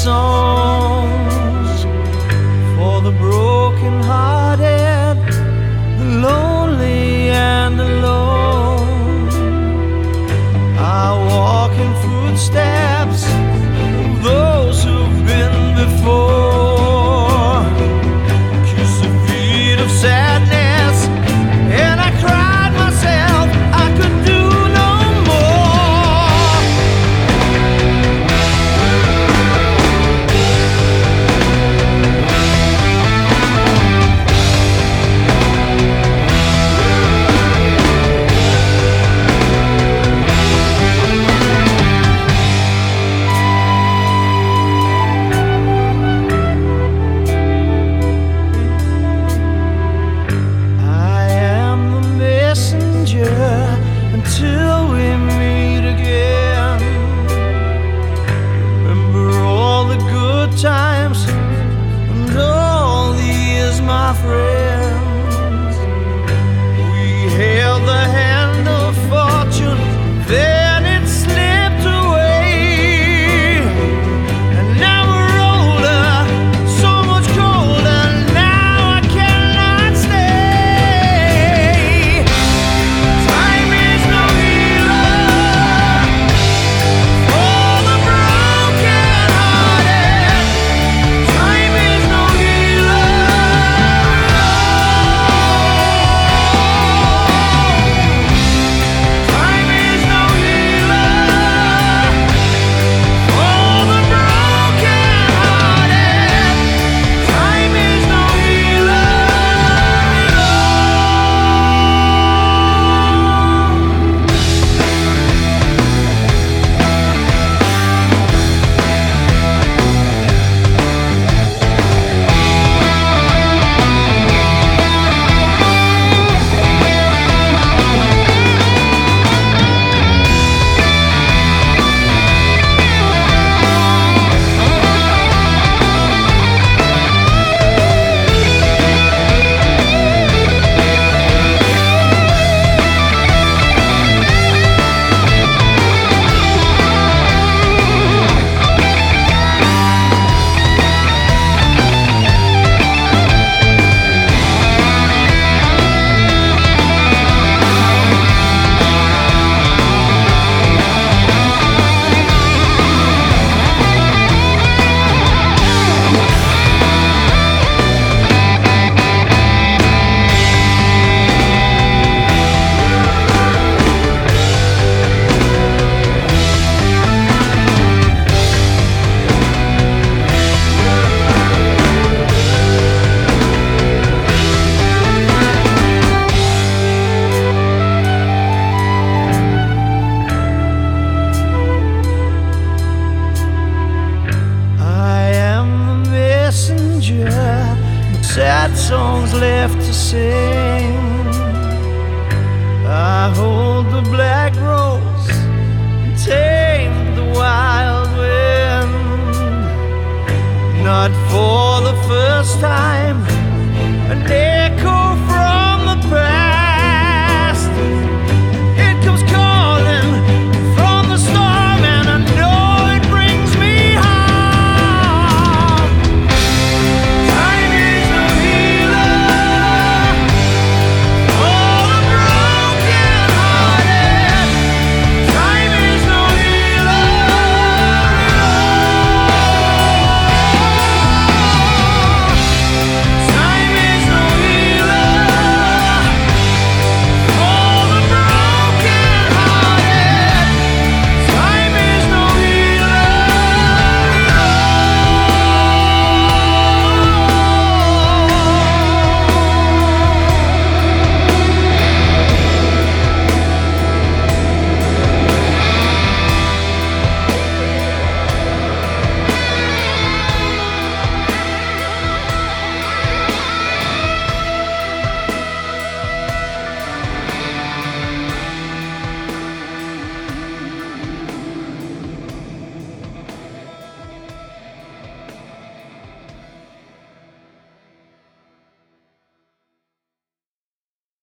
songs for the broken-hearted, the lonely and alone. I walk in footsteps of those who've been before. Kiss the feet of sadness, and I cried myself I could do no more. Until we meet again, remember all the good times and all the years, my friends. We held the hand of fortune, then it slipped away, and now we're older, so much colder. Now I cannot stay. Time is no sad songs left to sing. I hold the black rose and tame the wild wind. Not for the first time, an echo